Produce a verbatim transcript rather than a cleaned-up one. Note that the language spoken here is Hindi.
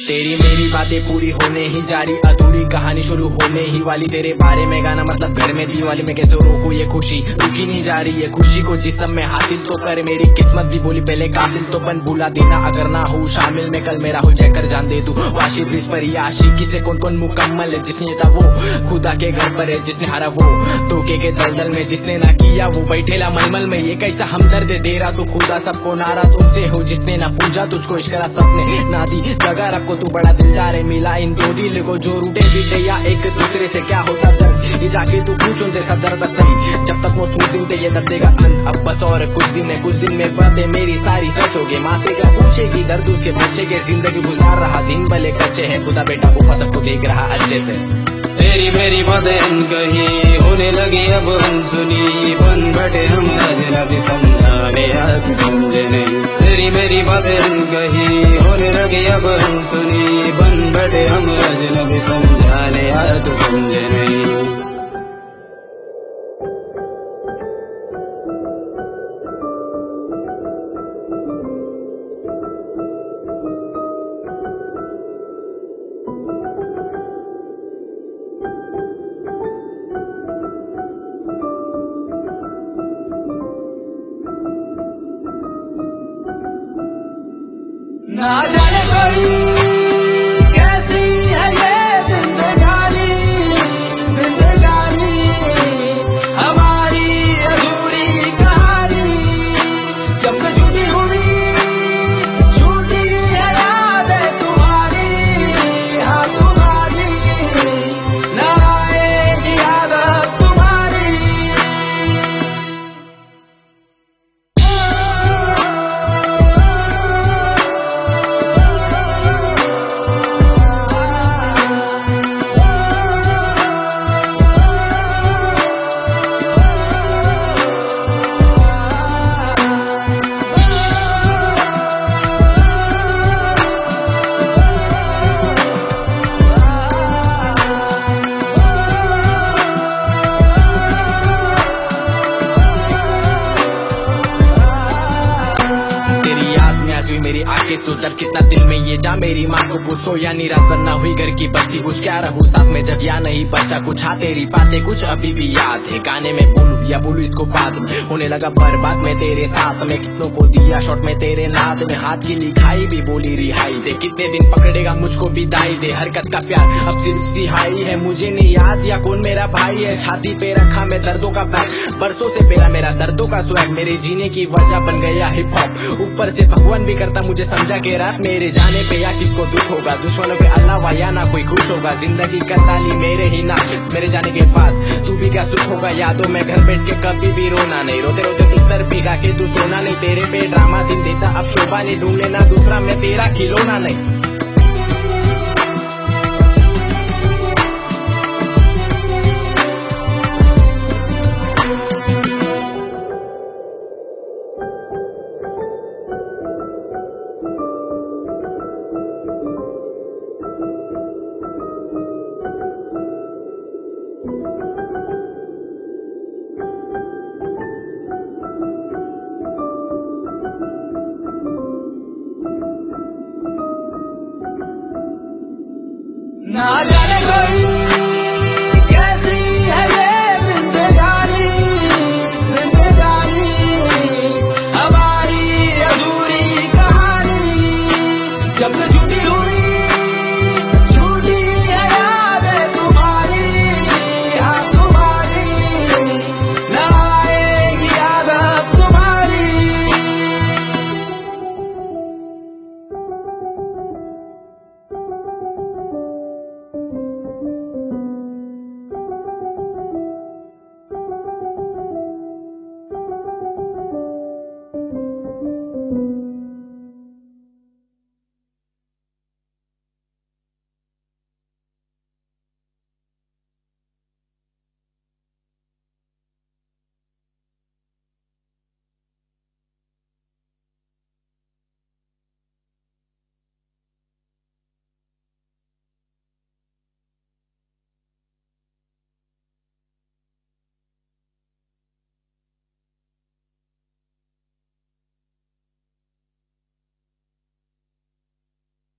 तेरी मेरी बातें पूरी होने ही जारी, अधूरी कहानी शुरू होने ही वाली। तेरे बारे में गाना मतलब घर में दिवाली में, कैसे रोकूं ये खुशी, रुकी नहीं जा रही ये खुशी को जिसम में हासिल तो कर। मेरी किस्मत भी बोली पहले काबिल तो बन, भूला देना अगर ना हो शामिल में कल मेरा हो जाए कर जान दे तू। वाशी ब्रिज पर ये आशिकी से कौन कौन मुकम्मल है, जिसने था वो खुदा के घर पर है, जिसने हारा वो धोखे के दलदल में, जिसने ना किया वो बैठेला मलमल में। ये कैसा हमदर्द दे रहा तू खुदा सबको नाराज तुमसे हो, जिसने ना पूजा तुझको इश्करा सबने ना दी जगह रखो। तू बड़ा दिलदार है, मिला इन दो दिल को जो रूठे बीते या एक दूसरे से क्या होता दर्द, ये जाके तू पूछ उनसे सब दर्द सही। जब तक वो स्मूथ दिन थे ये दर्द देगा अंत, अब बस और कुछ दिन है, कुछ दिन में बातें मेरी सारी सच होगी। माँ से क्या पूछेगी दर्द उसके बच्चे के, जिंदगी गुजार रहा दिन भले कच्चे है, खुदा बेटा ऊपर सबको देख रहा अच्छे से। तेरी मेरी बातें अनकही होने लगी अब अनसुनी, बन बैठे हम अजनबी समझाने याद समझे नहीं। तेरी मेरी बातें अनकही होने लगी अब अनसुनी, बन बैठे हम अजनबी समझाने याद समझे नहीं। ना जाने कोई कैसी है ये जिंदगानी, जिंदगानी हमारी अधूरी कहानी। जब से छूटी हुई छूटी है यादें तुम्हारी, हाँ तुम्हारी, ना आएगी याद तुम्हारी। मेरी आंखें सुतर कितना दिल में ये जा, मेरी माँ को पूछो या नी रात भर ना हुई घर की बत्ती कुछ, क्या रहूं साथ में जब या नहीं बचा कुछ। हाँ तेरी बातें कुछ अभी भी याद है, गाने में बोलूं या बोलूं इसको बाद में, होने लगा बर्बाद में तेरे साथ में। कितनों को दिया शॉट में तेरे नाद में, हाथ की लिखाई भी बोली रिहाई दे। कितने दिन पकड़ेगा मुझको विदाई दे, हरकत का प्यार अब सिर्फ सिहाई है। मुझे नहीं याद या कौन मेरा भाई है, छाती पे रखा मैं दर्दों का बैग, बरसों से पेरा मेरा दर्दों का स्वैग। मेरे जीने की वजह बन गया हिप हॉप, ऊपर से भगवान भी करता मुझे समझा के रात। मेरे जाने पे या किसको दुख होगा, दुश्मनों पे अल्लाह वा या ना कोई खुश होगा। जिंदगी का ताली मेरे ही ना, मेरे जाने के बाद तू भी क्या सुख होगा। यादों में घर बैठ के कभी भी रोना नहीं, रोते रोते बिस्तर भिगा के तू सोना नहीं। तेरे पे ड्रामा सीन देता अब शोभा नहीं, ढूंढ लेना दूसरा मैं तेरा खिलौना नहीं। ना